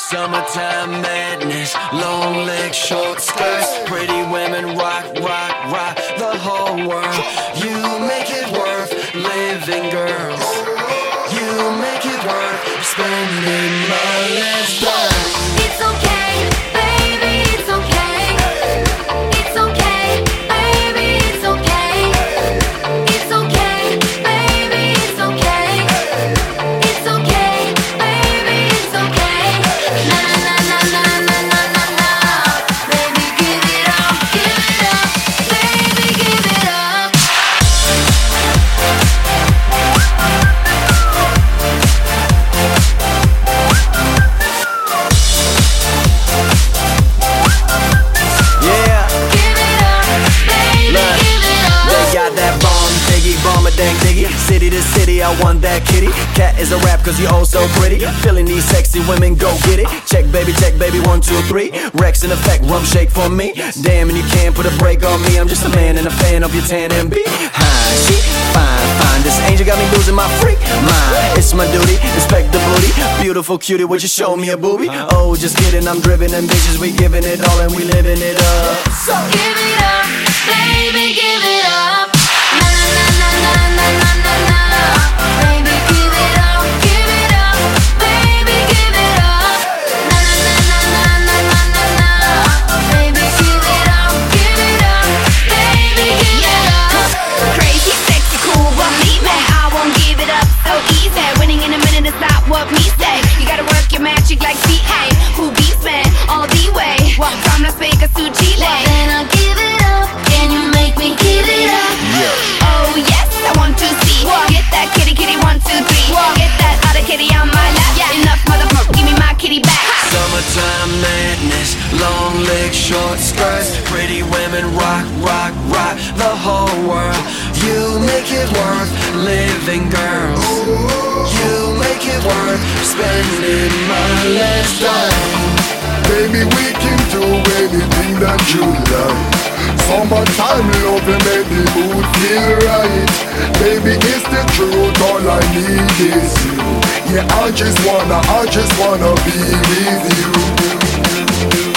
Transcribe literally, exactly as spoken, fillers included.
Summertime madness, long legs, short skirts. Pretty women rock, rock, rock the whole world. You make it worth living, girls. You make it worth spending my last dime. It's okay, baby, it's okay. It's okay, baby, it's okay. It's okay, baby, it's okay. It's okay, baby, it's okay. Na na na na na na na na. Baby, give it up, give it up. Baby, give it up. Yeah, Give it up, baby, look, give it up. they got that bomb, diggy, bomb a dang diggy. City to city, I want that kitty. Cat is a rap cause you oh so pretty. Feeling these sexy women, go get it. Check baby, check baby, one, two, three. Rex in effect, rum shake for me. Damn, and you can't put a break on me. I'm just a man and a fan of your tan and B. Hi, she fine, fine. This angel got me losing my freak mind. It's my duty, inspect the booty. Beautiful cutie, would you show me a booby? Oh, just kidding, I'm driven ambitious. We giving it all and we living it up. So Give it up, baby, give it up. Na na na na na na na na. Baby, give it up, give it up. Baby, give it up. Na na na na na na na na. Baby, give it up, give it up. Baby, give it up. Crazy, sexy, cool, what me man? I won't give it up so easy. Winning in a minute is not what me say. You gotta work your magic like C A. Who beats man all the way? From Las Vegas to Chile. Then I'll give it up. Can you make me give it up? Oh yes, I want to see. Get that kitty, kitty, one, two, three. Get that other kitty on my lap. Enough, motherfucker, give me my kitty back. summertime madness, long legs, short skirts. Pretty women rock, rock, rock the whole world. You make it worth living, girls. You make it worth spending my last dime. Baby, we can do anything that you like. Summertime love and make the mood feel right. Baby, it's the truth, all I need is you. Yeah, I just wanna, I just wanna be with you.